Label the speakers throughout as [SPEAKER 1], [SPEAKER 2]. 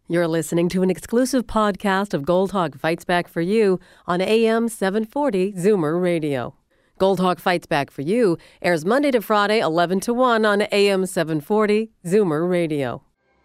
[SPEAKER 1] You're listening to an exclusive podcast of Gold Hawk Fights Back for You on AM 740 Zoomer Radio. Gold Hawk Fights Back for You airs Monday to Friday, 11 to 1 on AM 740 Zoomer Radio.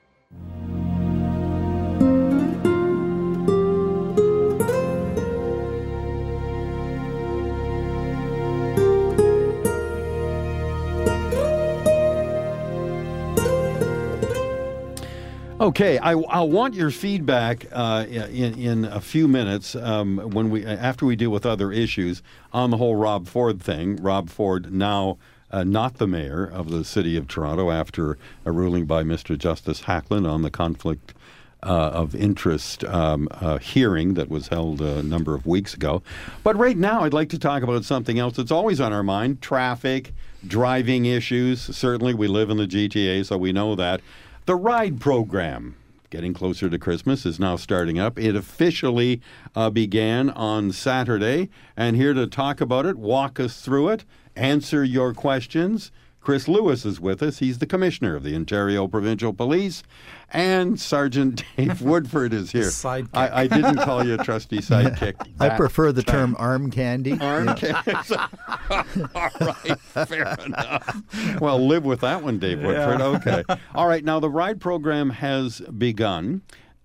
[SPEAKER 2] Okay, I'll want your feedback in a few minutes after we deal with other issues on the whole Rob Ford thing. Rob Ford now not the mayor of the city of Toronto after a ruling by Mr. Justice Hacklin on the conflict of interest hearing that was held a number of weeks ago. But right now I'd like to talk about something else that's always on our mind: traffic, driving issues. Certainly we live in the GTA, so we know that. The RIDE program, getting closer to Christmas, is now starting up. It officially began on Saturday. And here to talk about it, walk us through it, answer your questions, Chris Lewis is with us. He's the commissioner of the Ontario Provincial Police. And Sergeant Dave Woodford is here.
[SPEAKER 3] Sidekick.
[SPEAKER 2] I didn't call you a trusty sidekick.
[SPEAKER 4] I prefer the term arm candy.
[SPEAKER 2] Arm candy. All right, fair enough. Well, live with that one, Dave Woodford. Okay. All right, now the RIDE program has begun.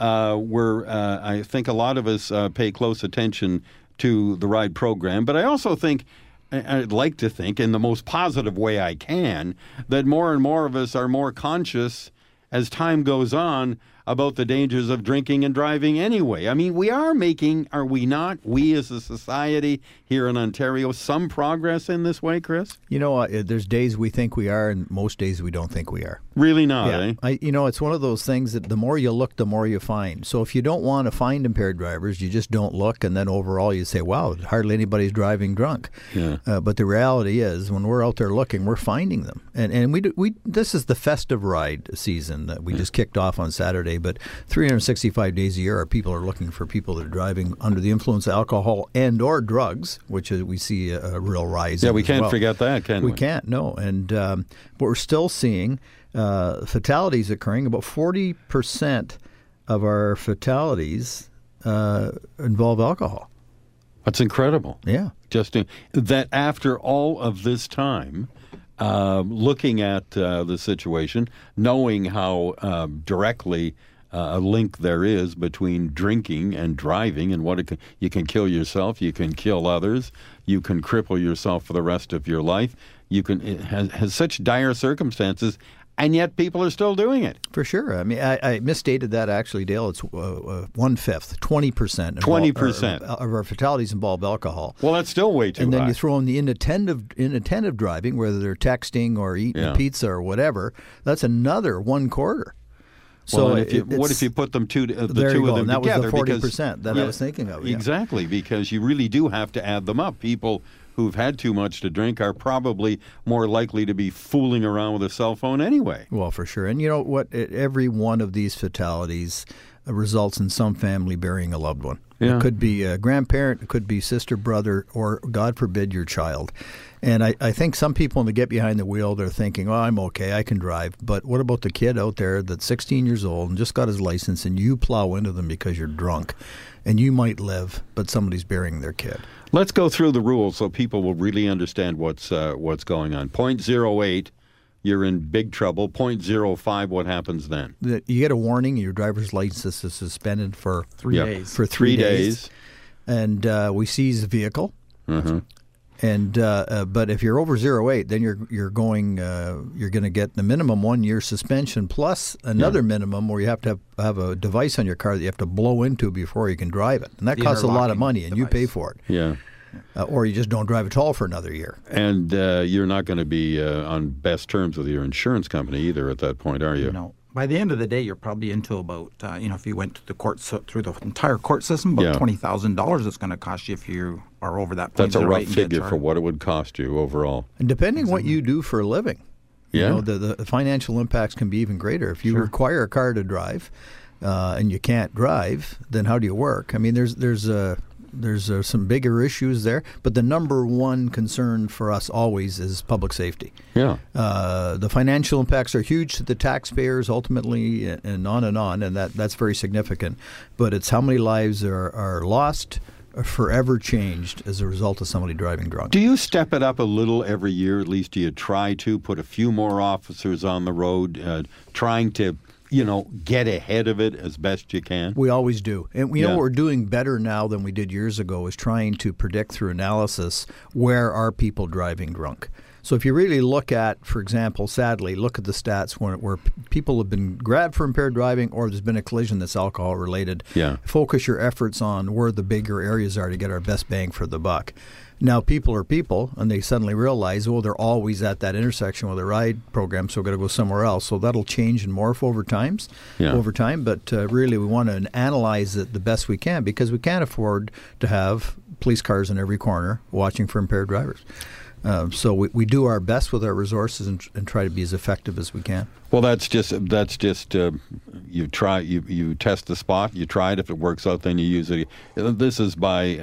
[SPEAKER 2] I think a lot of us pay close attention to the RIDE program, but I also think, I'd like to think, in the most positive way I can, that more and more of us are more conscious as time goes on about the dangers of drinking and driving anyway. I mean, we are making, are we not, we as a society here in Ontario, some progress in this way, Chris?
[SPEAKER 4] You know, there's days we think we are, and most days we don't think we are.
[SPEAKER 2] Really not, eh?
[SPEAKER 4] It's one of those things that the more you look, the more you find. So if you don't want to find impaired drivers, you just don't look, and then overall you say, wow, hardly anybody's driving drunk. Yeah. But the reality is, when we're out there looking, we're finding them. And we this is the festive ride season that we just kicked off on Saturday, but 365 days a year people are looking for people that are driving under the influence of alcohol and or drugs, which we see a real rise in.
[SPEAKER 2] Yeah, we can't forget that, can we?
[SPEAKER 4] We can't, no. And but we're still seeing fatalities occurring. About 40% of our fatalities involve alcohol.
[SPEAKER 2] That's incredible.
[SPEAKER 4] Yeah.
[SPEAKER 2] Just that after all of this time, looking at the situation, knowing how directly a link there is between drinking and driving and what you can kill yourself, you can kill others, you can cripple yourself for the rest of your life. It has such dire circumstances, and yet people are still doing it.
[SPEAKER 4] For sure. I mean, I misstated that actually, Dale. It's 1/5, 20%.
[SPEAKER 2] 20%
[SPEAKER 4] of our fatalities involve alcohol.
[SPEAKER 2] Well, that's still way too high.
[SPEAKER 4] And then you throw in the inattentive driving, whether they're texting or eating pizza or whatever. That's another 1/4.
[SPEAKER 2] So what if you put the two of them
[SPEAKER 4] that
[SPEAKER 2] together?
[SPEAKER 4] That was the 40% that I was thinking of. Yeah.
[SPEAKER 2] Exactly, because you really do have to add them up. People who've had too much to drink are probably more likely to be fooling around with a cell phone anyway.
[SPEAKER 4] Well, for sure. And you know what? Every one of these fatalities results in some family burying a loved one. Yeah. It could be a grandparent, it could be sister, brother, or, God forbid, your child. And I think some people, when they get behind the wheel, they're thinking, oh, I'm okay, I can drive. But what about the kid out there that's 16 years old and just got his license, and you plow into them because you're drunk? And you might live, but somebody's burying their kid.
[SPEAKER 2] Let's go through the rules so people will really understand what's going on. 0.08, you're in big trouble. 0.05, what happens then?
[SPEAKER 4] You get a warning. Your driver's license is suspended for 3 days. For
[SPEAKER 2] 3 days.
[SPEAKER 4] And we seize the vehicle.
[SPEAKER 2] Mm-hmm.
[SPEAKER 4] And but if you're over 0.8, then you're going to get the minimum 1 year suspension plus another minimum where you have to have a device on your car that you have to blow into before you can drive it, and that costs a lot of money, and you pay for it.
[SPEAKER 2] Yeah.
[SPEAKER 4] Or you just don't drive at all for another year.
[SPEAKER 2] And you're not going to be on best terms with your insurance company either at that point, are you?
[SPEAKER 3] No. By the end of the day, you're probably into about, if you went to the court through the entire court system, about $20,000 it's going to cost you if you are over that point.
[SPEAKER 2] That's a rough figure for what it would cost you overall.
[SPEAKER 4] And depending what you do for a living, the financial impacts can be even greater. If you require a car to drive and you can't drive, then how do you work? I mean, there's There's some bigger issues there, but the number one concern for us always is public safety.
[SPEAKER 2] Yeah.
[SPEAKER 4] The financial impacts are huge to the taxpayers ultimately, and on, and that's very significant. But it's how many lives are lost, are forever changed as a result of somebody driving drunk.
[SPEAKER 2] Do you step it up a little every year? At least do you try to put a few more officers on the road, trying to get ahead of it as best you can?
[SPEAKER 4] We always do. And we know what we're doing better now than we did years ago is trying to predict through analysis where are people driving drunk. So if you really look at, for example, sadly, look at the stats where people have been grabbed for impaired driving or there's been a collision that's alcohol related.
[SPEAKER 2] Yeah.
[SPEAKER 4] Focus your efforts on where the bigger areas are to get our best bang for the buck. Now, people are people, and they suddenly realize, they're always at that intersection with a ride program, so we've got to go somewhere else. So that'll change and morph over time. But really, we want to analyze it the best we can because we can't afford to have police cars in every corner watching for impaired drivers. So we do our best with our resources and try to be as effective as we can.
[SPEAKER 2] Well, that's just you try, you test the spot, you try it. If it works out, then you use it. This is by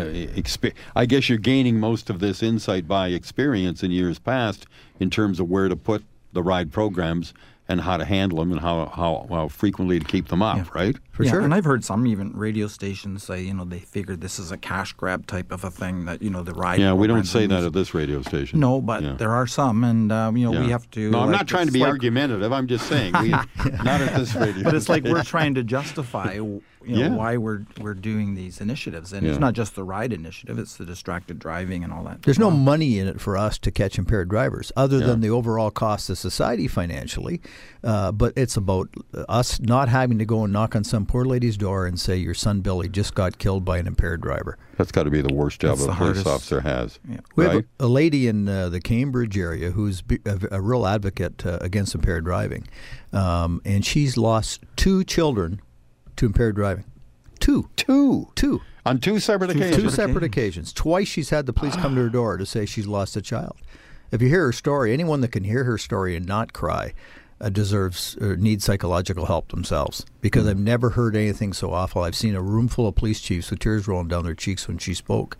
[SPEAKER 2] I guess you're gaining most of this insight by experience in years past in terms of where to put the ride programs and how to handle them and how frequently to keep them up, right?
[SPEAKER 4] For sure.
[SPEAKER 3] And I've heard some even radio stations say, they figured this is a cash grab type of a thing that, the ride.
[SPEAKER 2] Yeah, we don't say that at this radio station.
[SPEAKER 3] No, but there are some, and, we have to.
[SPEAKER 2] No, I'm not trying to be argumentative. I'm just saying, not at this radio
[SPEAKER 3] But it's
[SPEAKER 2] station.
[SPEAKER 3] like we're trying to justify why we're doing these initiatives. And it's not just the ride initiative, it's the distracted driving and all that.
[SPEAKER 4] There's no money in it for us to catch impaired drivers other than the overall cost to society financially. But it's about us not having to go and knock on some poor lady's door and say, your son Billy just got killed by an impaired driver.
[SPEAKER 2] That's got to be the worst job a police officer has.
[SPEAKER 3] Yeah.
[SPEAKER 4] We have a lady in the Cambridge area who's a real advocate against impaired driving. And she's lost 2 children to impaired driving. Two.
[SPEAKER 2] On 2 separate occasions?
[SPEAKER 4] 2 separate occasions. Twice she's had the police come to her door to say she's lost a child. If you hear her story, anyone that can hear her story and not cry deserves or needs psychological help themselves, because I've never heard anything so awful. I've seen a room full of police chiefs with tears rolling down their cheeks when she spoke.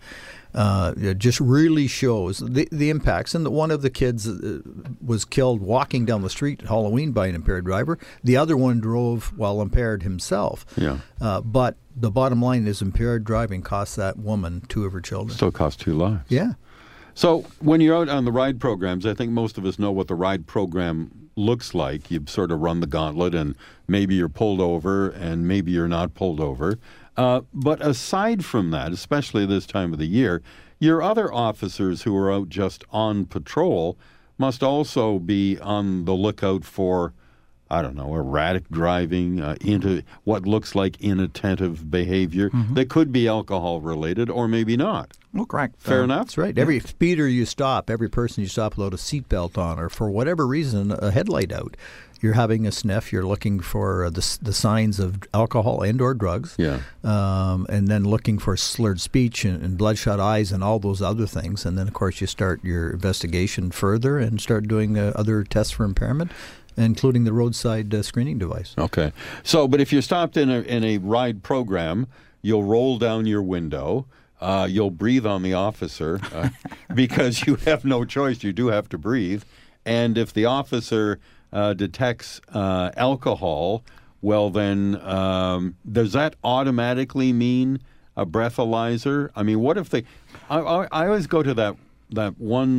[SPEAKER 4] It just really shows the impacts. And one of the kids was killed walking down the street at Halloween by an impaired driver. The other one drove while impaired himself.
[SPEAKER 2] Yeah.
[SPEAKER 4] But the bottom line is impaired driving costs that woman 2 of her children.
[SPEAKER 2] Still costs 2 lives.
[SPEAKER 4] Yeah.
[SPEAKER 2] So when you're out on the ride programs, I think most of us know what the ride program looks like. You sort of run the gauntlet, and maybe you're pulled over and maybe you're not pulled over. But aside from that, especially this time of the year, your other officers who are out just on patrol must also be on the lookout for, erratic driving, into what looks like inattentive behavior that could be alcohol related or maybe not.
[SPEAKER 3] Well, correct.
[SPEAKER 2] Fair enough?
[SPEAKER 4] That's right. Every speeder you stop, every person you stop without a seatbelt on, or for whatever reason, a headlight out, you're having a sniff, you're looking for the signs of alcohol and or drugs, and then looking for slurred speech and bloodshot eyes and all those other things. And then, of course, you start your investigation further and start doing other tests for impairment, including the roadside screening device.
[SPEAKER 2] Okay. So, but if you're stopped in a ride program, you'll roll down your window. You'll breathe on the officer because you have no choice. You do have to breathe. And if the officer detects alcohol, well, then does that automatically mean a breathalyzer? I mean, what if they... I always go to that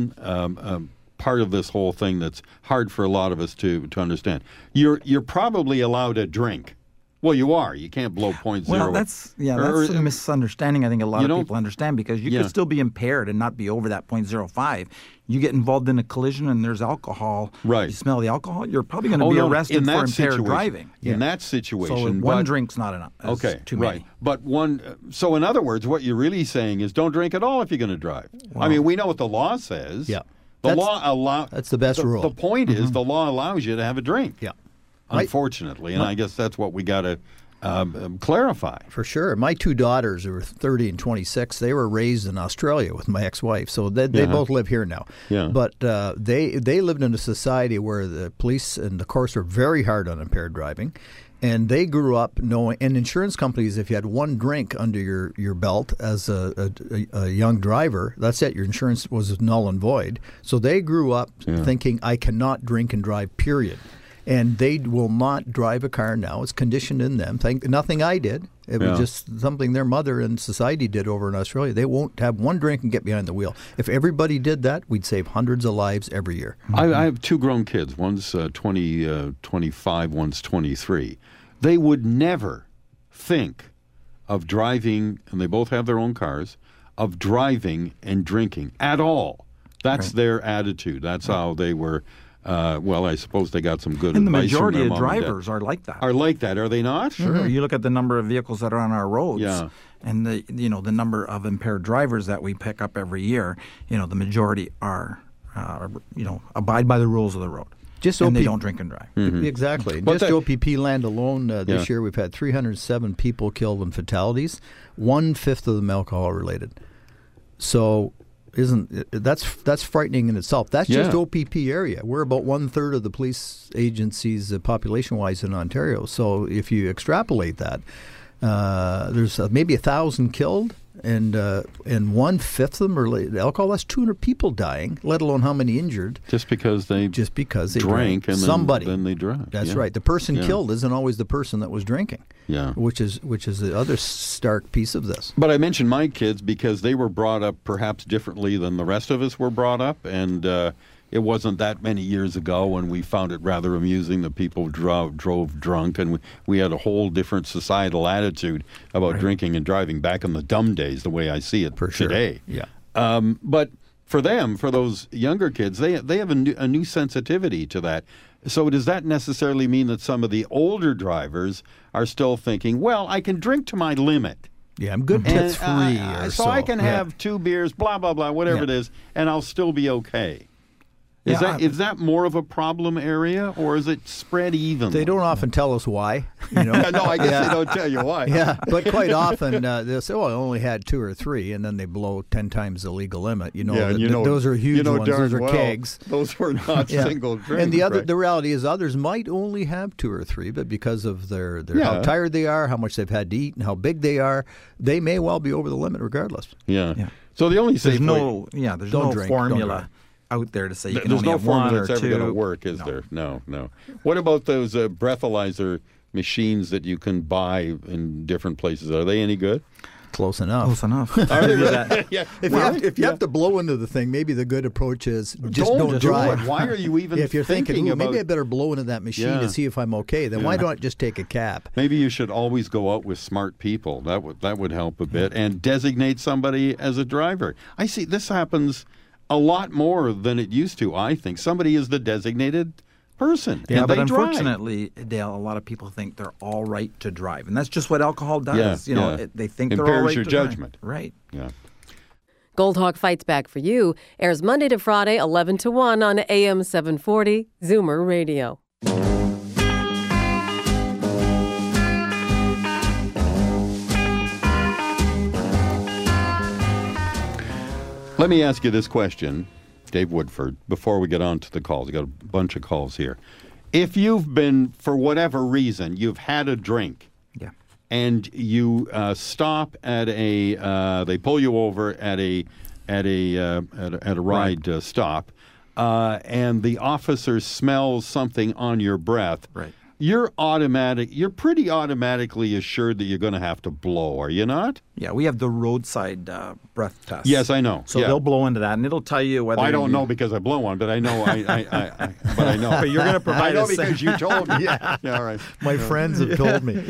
[SPEAKER 2] one part of this whole thing that's hard for a lot of us to understand. You're probably allowed a drink. Well, you are. You can't blow .0.
[SPEAKER 3] Well, that's a misunderstanding I think a lot of people understand, because you could still be impaired and not be over that .05. You get involved in a collision and there's alcohol.
[SPEAKER 2] Right.
[SPEAKER 3] You smell the alcohol, you're probably going to be arrested for impaired driving.
[SPEAKER 2] In that situation.
[SPEAKER 3] So one drink's not enough.
[SPEAKER 2] Okay,
[SPEAKER 3] too many.
[SPEAKER 2] right. But so in other words, what you're really saying is don't drink at all if you're going to drive. Well, I mean, we know what the law says.
[SPEAKER 4] Yeah.
[SPEAKER 2] That's
[SPEAKER 4] the best rule.
[SPEAKER 2] The point is the law allows you to have a drink.
[SPEAKER 4] Yeah.
[SPEAKER 2] Unfortunately, and I guess that's what we got to clarify.
[SPEAKER 4] For sure. My 2 daughters, who were 30 and 26, they were raised in Australia with my ex-wife, so they both live here now.
[SPEAKER 2] Yeah.
[SPEAKER 4] But they lived in a society where the police and the courts are very hard on impaired driving. And they grew up knowing, and insurance companies, if you had one drink under your belt as a young driver, that's it. Your insurance was null and void. So they grew up thinking, I cannot drink and drive, period. And they will not drive a car now. It's conditioned in them. Nothing I did. It was just something their mother and society did over in Australia. They won't have one drink and get behind the wheel. If everybody did that, we'd save hundreds of lives every year.
[SPEAKER 2] I have two grown kids. One's 25, one's 23. They would never think of driving, and they both have their own cars, of driving and drinking at all. That's their attitude. That's how they were. Well, I suppose they got some good
[SPEAKER 3] and
[SPEAKER 2] advice from their
[SPEAKER 3] the majority of
[SPEAKER 2] mom
[SPEAKER 3] drivers are like that.
[SPEAKER 2] Are like that, are they not?
[SPEAKER 3] Sure. Mm-hmm. You look at the number of vehicles that are on our roads, and the number of impaired drivers that we pick up every year. The majority are abide by the rules of the road. They don't drink and drive.
[SPEAKER 4] Mm-hmm. Exactly.
[SPEAKER 2] But
[SPEAKER 4] just OPP land alone this year, we've had 307 people killed in fatalities. 1/5 of them alcohol related. So. That's frightening in itself. That's just OPP area. We're about 1/3 of the police agencies population-wise in Ontario. So if you extrapolate that, there's maybe 1,000 killed, and 1/5 of them are alcohol. That's 200 people dying, let alone how many injured.
[SPEAKER 2] Just because they drank and then they drank.
[SPEAKER 4] That's right. The person killed isn't always the person that was drinking.
[SPEAKER 2] Yeah,
[SPEAKER 4] which is the other stark piece of this.
[SPEAKER 2] But I mentioned my kids because they were brought up perhaps differently than the rest of us were brought up, and it wasn't that many years ago when we found it rather amusing that people drove drunk, and we had a whole different societal attitude about drinking and driving back in the dumb days, the way I see it today.
[SPEAKER 4] Yeah.
[SPEAKER 2] But for them, for those younger kids, they have a new sensitivity to that. So does that necessarily mean that some of the older drivers are still thinking, well, I can drink to my limit?
[SPEAKER 4] Yeah, I'm good till 3
[SPEAKER 2] so I can have 2 beers, blah, blah, blah, whatever it is, and I'll still be okay. Is that more of a problem area, or is it spread evenly?
[SPEAKER 4] They don't often tell us why.
[SPEAKER 2] No, I guess they don't tell you why.
[SPEAKER 4] Yeah, but quite often they'll say, "Oh, I only had 2 or 3," and then they blow 10 times the legal limit. Those are huge ones. Those are kegs.
[SPEAKER 2] Those were not single drinks.
[SPEAKER 4] And the reality is, others might only have 2 or 3, but because of their how tired they are, how much they've had to eat, and how big they are, they may well be over the limit regardless.
[SPEAKER 2] Yeah. So the only safe
[SPEAKER 3] no formula out there to say you can
[SPEAKER 2] there's
[SPEAKER 3] only
[SPEAKER 2] no
[SPEAKER 3] have 1
[SPEAKER 2] formula
[SPEAKER 3] or
[SPEAKER 2] that's
[SPEAKER 3] 2.
[SPEAKER 2] ever going to work, is there? No. What about those breathalyzer machines that you can buy in different places? Are they any good?
[SPEAKER 4] Close enough.
[SPEAKER 2] Are they really?
[SPEAKER 4] If you have to blow into the thing, maybe the good approach is don't drive.
[SPEAKER 2] Why are you even
[SPEAKER 4] if you're thinking
[SPEAKER 2] about,
[SPEAKER 4] maybe I better blow into that machine to see if I'm okay, then why don't I just take a cab?
[SPEAKER 2] Maybe you should always go out with smart people. That would help a bit. And designate somebody as a driver. I see this happens a lot more than it used to, I think. Somebody is the designated person.
[SPEAKER 3] Yeah,
[SPEAKER 2] and
[SPEAKER 3] but
[SPEAKER 2] they
[SPEAKER 3] unfortunately, Dale, a lot of people think they're all right to drive. And that's just what alcohol does. They think they're all right
[SPEAKER 2] your
[SPEAKER 3] to
[SPEAKER 2] judgment.
[SPEAKER 3] Drive. Right.
[SPEAKER 2] Yeah.
[SPEAKER 1] Gold Hawk Fights Back for You airs Monday to Friday, 11 to 1 on AM 740 Zoomer Radio.
[SPEAKER 2] Let me ask you this question, Dave Woodford, before we get on to the calls. We've got a bunch of calls here. If you've been, for whatever reason, you've had a drink, and you stop at they pull you over at a ride stop, and the officer smells something on your breath.
[SPEAKER 3] Right.
[SPEAKER 2] You're pretty automatically assured that you're going to have to blow, are you not?
[SPEAKER 3] Yeah, we have the roadside breath test.
[SPEAKER 2] Yes, I know.
[SPEAKER 3] So they'll blow into that, and it'll tell you whether.
[SPEAKER 2] I don't know because I blow one, but I know. But I know.
[SPEAKER 3] But you're going to provide.
[SPEAKER 2] I know because you told me. Yeah, all right.
[SPEAKER 4] My friends have told me.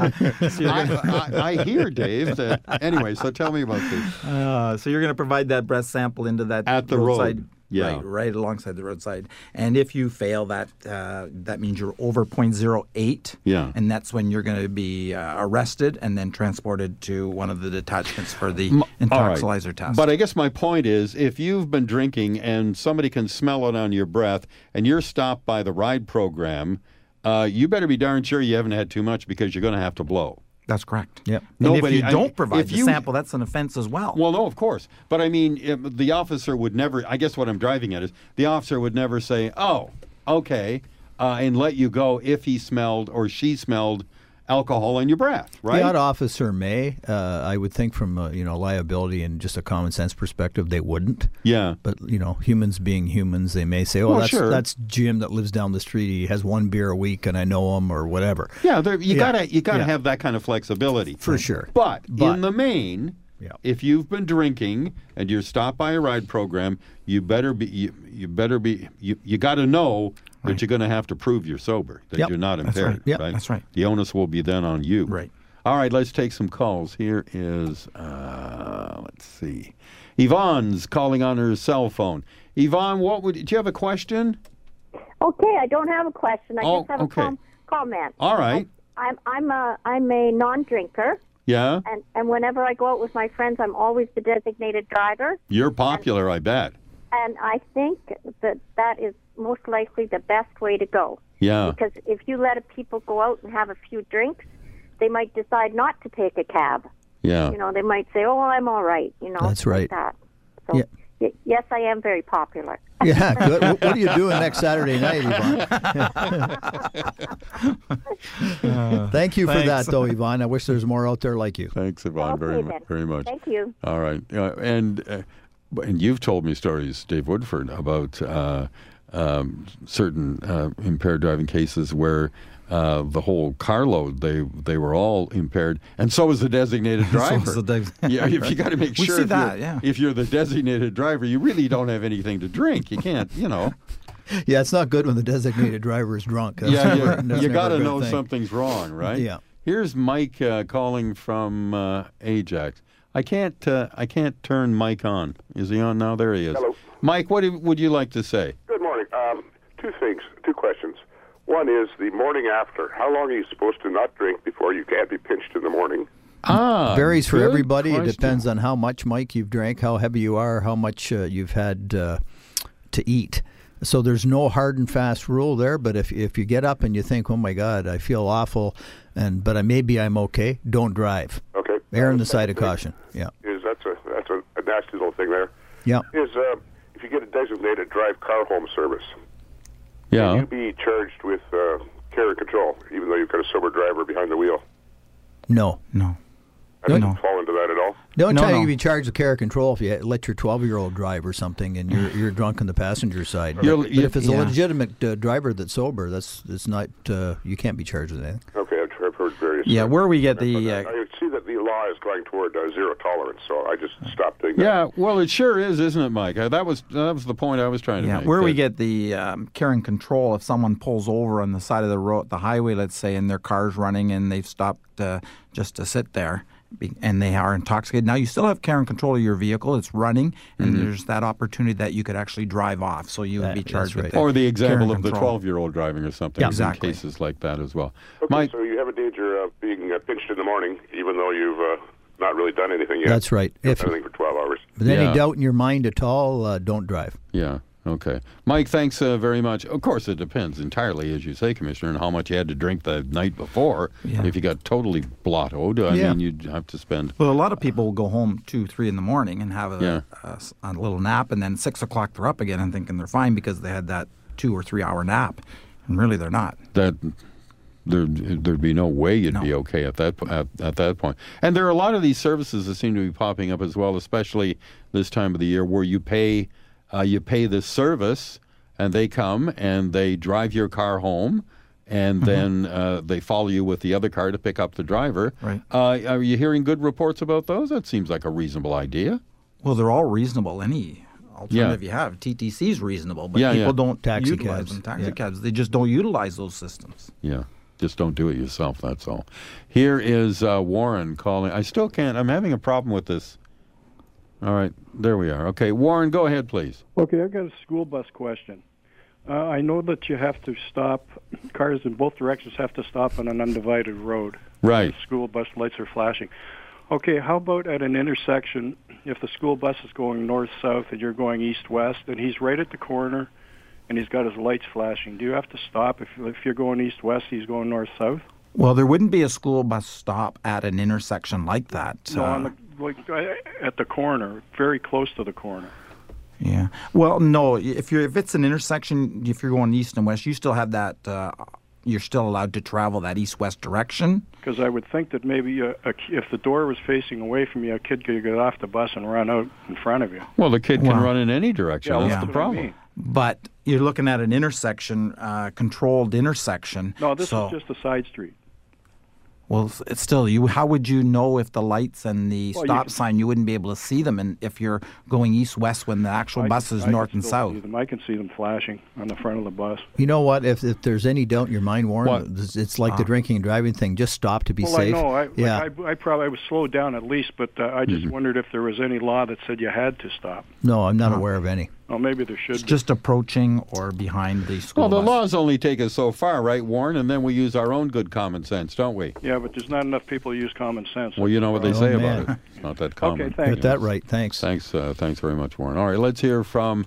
[SPEAKER 2] I hear, Dave. Anyway, so tell me about this.
[SPEAKER 3] So you're going to provide that breath sample into that
[SPEAKER 2] at the
[SPEAKER 3] roadside.
[SPEAKER 2] Road. Yeah.
[SPEAKER 3] Right alongside the roadside. And if you fail that, that means you're over 0.08.
[SPEAKER 2] Yeah.
[SPEAKER 3] And that's when you're going to be arrested and then transported to one of the detachments for the intoxilizer test.
[SPEAKER 2] But I guess my point is, if you've been drinking and somebody can smell it on your breath and you're stopped by the ride program, you better be darn sure you haven't had too much because you're going to have to blow.
[SPEAKER 3] That's correct.
[SPEAKER 4] Yep.
[SPEAKER 3] And if you don't provide the sample, that's an offense as well.
[SPEAKER 2] Well, no, of course. But I mean, the officer would never, I guess what I'm driving at is, the officer would never say, oh, okay, and let you go if he smelled or she smelled alcohol in your breath, right?
[SPEAKER 4] The officer may. I would think from liability and just a common sense perspective, they wouldn't.
[SPEAKER 2] Yeah.
[SPEAKER 4] But humans being humans, they may say, "Oh, that's Jim that lives down the street. He has one beer a week, and I know him," or whatever.
[SPEAKER 2] Yeah, you gotta have that kind of flexibility
[SPEAKER 4] for sure.
[SPEAKER 2] But in the main, if you've been drinking and you're stopped by a ride program, you got to know. Right. That you're going to have to prove you're sober, that you're not impaired.
[SPEAKER 3] That's right. That's right.
[SPEAKER 2] The onus will be then on you.
[SPEAKER 3] Right.
[SPEAKER 2] All right, let's take some calls. Here is, let's see. Yvonne's calling on her cell phone. Yvonne, do you have a question?
[SPEAKER 5] Okay, I don't have a question. I just have a comment.
[SPEAKER 2] All right.
[SPEAKER 5] I'm a non-drinker.
[SPEAKER 2] Yeah.
[SPEAKER 5] And whenever I go out with my friends, I'm always the designated driver.
[SPEAKER 2] You're popular, I bet.
[SPEAKER 5] And I think that is most likely the best way to go.
[SPEAKER 2] Yeah.
[SPEAKER 5] Because if you let people go out and have a few drinks, they might decide not to take a cab.
[SPEAKER 2] Yeah.
[SPEAKER 5] They might say, "Oh, I'm all right."
[SPEAKER 4] That's right.
[SPEAKER 5] Like that. So, yes, I am very popular.
[SPEAKER 4] Yeah, good. What are you doing next Saturday night, Yvonne? Thank you for that, though, Yvonne. I wish there's more out there like you.
[SPEAKER 2] Thanks, Yvonne, very much.
[SPEAKER 5] Thank you.
[SPEAKER 2] All right. And you've told me stories, Dave Woodford, about certain impaired driving cases where the whole carload, they were all impaired, and so was the designated driver. Yeah, if you got to make sure if you're the designated driver, you really don't have anything to drink. You can't,
[SPEAKER 4] Yeah, it's not good when the designated driver is drunk.
[SPEAKER 2] You got to know something's wrong, right?
[SPEAKER 4] Yeah.
[SPEAKER 2] Here's Mike calling from Ajax. I can't turn Mike on. Is he on now? There he is.
[SPEAKER 6] Hello.
[SPEAKER 2] Mike, what would you like to say?
[SPEAKER 6] Good morning. Two questions. One is the morning after. How long are you supposed to not drink before you can't be pinched in the morning?
[SPEAKER 4] Varies for everybody. Question. It depends on how much, Mike, you've drank, how heavy you are, how much you've had to eat. So there's no hard and fast rule there. But if you get up and you think, "Oh my God, I feel awful," but maybe I'm okay, don't drive.
[SPEAKER 6] Okay.
[SPEAKER 4] Err on the side of caution. Yeah.
[SPEAKER 6] That's a nasty little thing there.
[SPEAKER 4] Yeah.
[SPEAKER 6] If you get a designated drive car home service,
[SPEAKER 2] will
[SPEAKER 6] you be charged with care and control, even though you've got a sober driver behind the wheel?
[SPEAKER 4] No.
[SPEAKER 6] I don't fall into that at all.
[SPEAKER 4] The only time you be charged with care and control if you let your 12-year-old drive or something and you're drunk on the passenger side. But if it's a legitimate driver that's sober, it's not. You can't be charged with anything.
[SPEAKER 6] Okay, I've heard various.
[SPEAKER 3] Yeah, where we get the.
[SPEAKER 6] I see that the law is going toward zero tolerance, so I just stopped doing that.
[SPEAKER 2] Yeah, well, it sure is, isn't it, Mike? That was the point I was trying to make.
[SPEAKER 3] Where we get the care and control, if someone pulls over on the side of the road, the highway, let's say, and their car's running and they've stopped just to sit there, and they are intoxicated. Now, you still have care and control of your vehicle. It's running, and there's that opportunity that you could actually drive off. So you would be charged with that.
[SPEAKER 2] Or the example of the 12-year-old driving or something.
[SPEAKER 3] Yeah, exactly.
[SPEAKER 2] In cases like that as well.
[SPEAKER 6] Okay,
[SPEAKER 2] Mike,
[SPEAKER 6] so you have a danger of being pinched in the morning, even though you've not really done anything yet.
[SPEAKER 4] That's right.
[SPEAKER 6] If anything for 12 hours.
[SPEAKER 4] With any doubt in your mind at all, don't drive.
[SPEAKER 2] Yeah. Okay. Mike, thanks very much. Of course, it depends entirely, as you say, Commissioner, on how much you had to drink the night before. Yeah. If you got totally blottoed, I mean, you'd have to spend...
[SPEAKER 3] Well, a lot of people will go home 2, 3 in the morning and have a little nap, and then 6 o'clock they're up again and thinking they're fine because they had that 2 or 3 hour nap. And really, they're not.
[SPEAKER 2] There'd be no way you'd be okay at that point. And there are a lot of these services that seem to be popping up as well, especially this time of the year, where you pay this service, and they come and they drive your car home, and then they follow you with the other car to pick up the driver.
[SPEAKER 3] Right.
[SPEAKER 2] Are you hearing good reports about those? That seems like a reasonable idea.
[SPEAKER 3] Well, they're all reasonable. Any alternative you have, TTC is reasonable, but people don't utilize them. Taxi cabs, they just don't utilize those systems.
[SPEAKER 2] Yeah. Just don't do it yourself, that's all. Here is Warren calling. I still can't. I'm having a problem with this. All right, there we are. Okay, Warren, go ahead, please.
[SPEAKER 7] Okay, I've got a school bus question. I know that you have to stop, cars in both directions have to stop on an undivided road.
[SPEAKER 2] Right.
[SPEAKER 7] The school bus lights are flashing. Okay, how about at an intersection, if the school bus is going north-south and you're going east-west, and he's right at the corner, and he's got his lights flashing. Do you have to stop if you're going east-west, he's going north-south?
[SPEAKER 3] Well, there wouldn't be a school bus stop at an intersection like that.
[SPEAKER 7] No, at the corner, very close to the corner.
[SPEAKER 3] Yeah. Well, no. If it's an intersection, if you're going east and west, you still have that. You're still allowed to travel that east-west direction.
[SPEAKER 7] Because I would think that maybe if the door was facing away from you, a kid could get off the bus and run out in front of you.
[SPEAKER 2] Well, the kid can run in any direction.
[SPEAKER 7] Yeah,
[SPEAKER 2] That's the problem.
[SPEAKER 7] I mean.
[SPEAKER 3] But you're looking at an intersection, controlled intersection.
[SPEAKER 7] No, this is just a side street.
[SPEAKER 3] Well, it's still you. How would you know if the lights and the stop sign? You wouldn't be able to see them, and if you're going east-west when the actual bus is north and south.
[SPEAKER 7] I can see them flashing on the front of the bus.
[SPEAKER 4] You know what? If there's any doubt in your mind, Warren, it's like the drinking and driving thing. Just stop to be safe.
[SPEAKER 7] I know. I probably was slowed down at least, but I just wondered if there was any law that said you had to stop.
[SPEAKER 4] No, I'm not aware of any.
[SPEAKER 7] Well, maybe there should
[SPEAKER 3] be.
[SPEAKER 7] Just
[SPEAKER 3] approaching or behind the school
[SPEAKER 2] bus.
[SPEAKER 3] Well,
[SPEAKER 2] the laws only take us so far, right, Warren? And then we use our own good common sense, don't we?
[SPEAKER 7] Yeah, but there's not enough people who use common sense.
[SPEAKER 2] Well, you know what they say about it. It's not that common.
[SPEAKER 7] Okay, thanks.
[SPEAKER 4] Get that right. Thanks.
[SPEAKER 2] Thanks very much, Warren. All right, let's hear from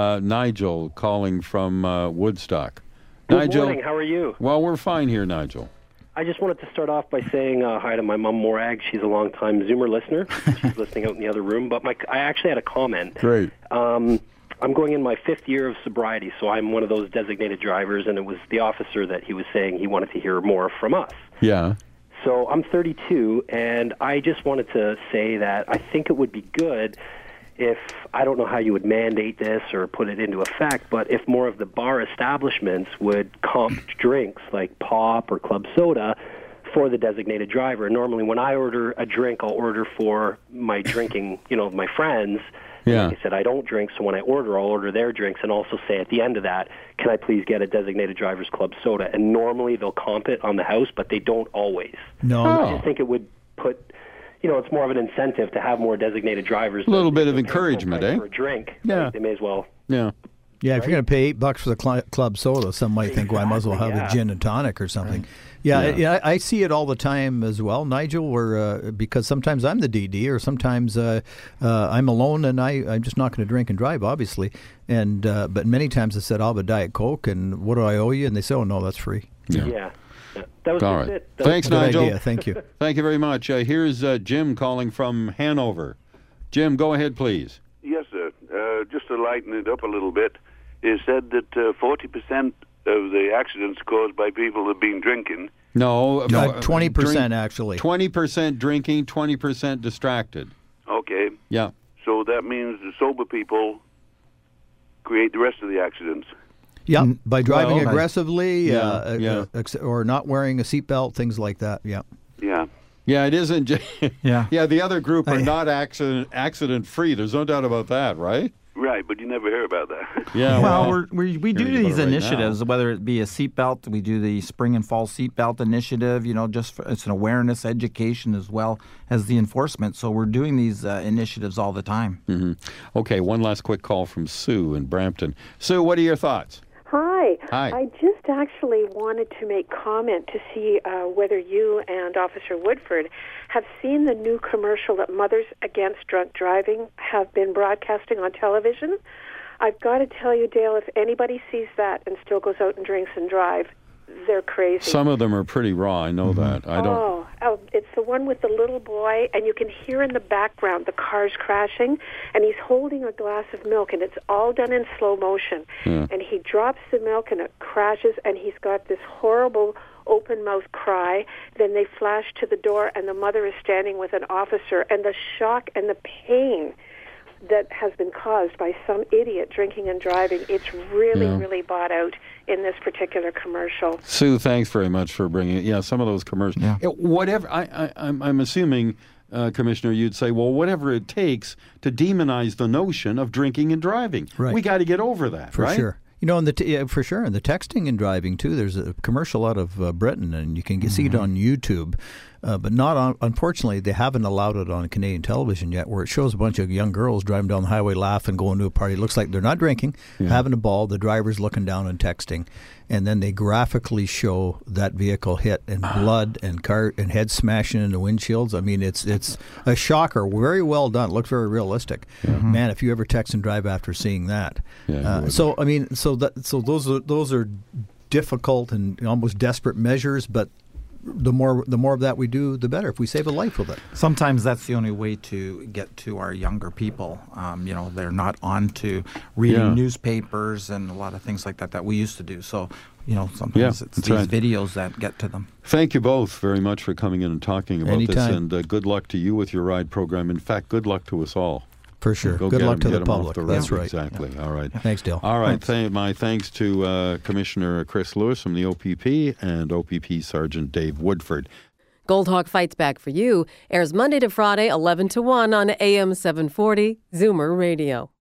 [SPEAKER 2] Nigel calling from Woodstock.
[SPEAKER 8] Good morning. How are you?
[SPEAKER 2] Well, we're fine here, Nigel.
[SPEAKER 8] I just wanted to start off by saying hi to my mom, Morag. She's a long-time Zoomer listener. She's listening out in the other room. But I actually had a comment.
[SPEAKER 2] Great.
[SPEAKER 8] I'm going in my 5th year of sobriety, so I'm one of those designated drivers, and it was the officer that he was saying he wanted to hear more from us.
[SPEAKER 2] Yeah.
[SPEAKER 8] So I'm 32, and I just wanted to say that I think it would be good if, I don't know how you would mandate this or put it into effect, but if more of the bar establishments would comp drinks like pop or club soda for the designated driver. Normally when I order a drink, I'll order for my drinking, my friends.
[SPEAKER 2] Yeah.
[SPEAKER 8] Like I said, I don't drink, so when I order, I'll order their drinks and also say at the end of that, can I please get a designated driver's club soda? And normally they'll comp it on the house, but they don't always.
[SPEAKER 4] No.
[SPEAKER 8] I just think it would put, it's more of an incentive to have more designated drivers.
[SPEAKER 2] A little bit of encouragement,
[SPEAKER 8] For a drink.
[SPEAKER 2] Yeah.
[SPEAKER 8] They may as well.
[SPEAKER 2] Yeah.
[SPEAKER 4] Yeah, if you're going to pay $8 for the club soda, some might think, well, I might as well have a gin and tonic or something. Yeah, I see it all the time as well, Nigel, where because sometimes I'm the DD or sometimes I'm alone and I'm just not going to drink and drive, obviously. And but many times I said, I'll have a Diet Coke, and what do I owe you? And they say, oh, no, that's free.
[SPEAKER 8] Yeah. That was
[SPEAKER 2] all right.
[SPEAKER 8] it.
[SPEAKER 2] Thanks, Nigel.
[SPEAKER 4] Idea. Thank you.
[SPEAKER 2] Thank you very much. Here's Jim calling from Hanover. Jim, go ahead, please.
[SPEAKER 9] Yes, sir. Just to lighten it up a little bit, it said that 40% of the accidents caused by people who've been drinking.
[SPEAKER 2] No,
[SPEAKER 4] 20% actually.
[SPEAKER 2] 20% drinking, 20% distracted.
[SPEAKER 9] Okay.
[SPEAKER 2] Yeah.
[SPEAKER 9] So that means the sober people create the rest of the accidents.
[SPEAKER 4] Yeah, by driving aggressively,
[SPEAKER 2] or
[SPEAKER 4] not wearing a seatbelt, things like that. Yeah.
[SPEAKER 9] Yeah.
[SPEAKER 2] Yeah, it isn't.
[SPEAKER 3] Yeah.
[SPEAKER 2] The other group are not accident free. There's no doubt about that, right?
[SPEAKER 9] Right, but you never hear about that.
[SPEAKER 2] Yeah.
[SPEAKER 3] Well, we do these initiatives, whether it be a seatbelt, we do the spring and fall seatbelt initiative. It's an awareness, education as well as the enforcement. So we're doing these initiatives all the time.
[SPEAKER 2] Mm-hmm. Okay, one last quick call from Sue in Brampton. Sue, what are your thoughts?
[SPEAKER 10] Hi.
[SPEAKER 2] Hi.
[SPEAKER 10] I just actually wanted to make comment to see whether you and Officer Woodford have seen the new commercial that Mothers Against Drunk Driving have been broadcasting on television. I've got to tell you, Dale, if anybody sees that and still goes out and drinks and drives, they're crazy.
[SPEAKER 2] Some of them are pretty raw. I know that. I don't.
[SPEAKER 10] Oh, it's the one with the little boy, and you can hear in the background the cars crashing, and he's holding a glass of milk, and it's all done in slow motion.
[SPEAKER 2] Yeah.
[SPEAKER 10] And he drops the milk, and it crashes, and he's got this horrible open-mouth cry. Then they flash to the door, and the mother is standing with an officer, and the shock and the pain that has been caused by some idiot drinking and driving, it's really bought out in this particular commercial.
[SPEAKER 2] Sue, thanks very much for bringing it. Yeah, some of those commercials. Yeah. Whatever. I'm assuming, Commissioner, you'd say, well, whatever it takes to demonize the notion of drinking and driving.
[SPEAKER 4] Right.
[SPEAKER 2] We got to get over that,
[SPEAKER 4] for
[SPEAKER 2] right?
[SPEAKER 4] Sure. For sure. And the texting and driving, too, there's a commercial out of Britain, and you can see it on YouTube. But unfortunately, they haven't allowed it on Canadian television yet, where it shows a bunch of young girls driving down the highway laughing, going to a party. It looks like they're not drinking, having a ball. The driver's looking down and texting. And then they graphically show that vehicle hit and blood and car and head smashing into windshields. I mean, it's a shocker. Very well done. It looks very realistic. Mm-hmm. Man, if you ever text and drive after seeing that. So those are difficult and almost desperate measures, but the more of that we do, the better. If we save a life with it.
[SPEAKER 3] Sometimes that's the only way to get to our younger people. They're not on to reading newspapers and a lot of things like that we used to do. So, sometimes it's these videos that get to them.
[SPEAKER 2] Thank you both very much for coming in and talking about
[SPEAKER 4] Anytime.
[SPEAKER 2] this, and good luck to you with your ride program. In fact, good luck to us all.
[SPEAKER 4] For sure. Good luck to the public. That's right.
[SPEAKER 2] Exactly.
[SPEAKER 4] Yeah.
[SPEAKER 2] All right.
[SPEAKER 4] Thanks, Dale.
[SPEAKER 2] All right. My thanks to Commissioner Chris Lewis from the OPP and OPP Sergeant Dave Woodford.
[SPEAKER 1] Gold Hawk Fights Back for You airs Monday to Friday, 11 to 1 on AM 740 Zoomer Radio.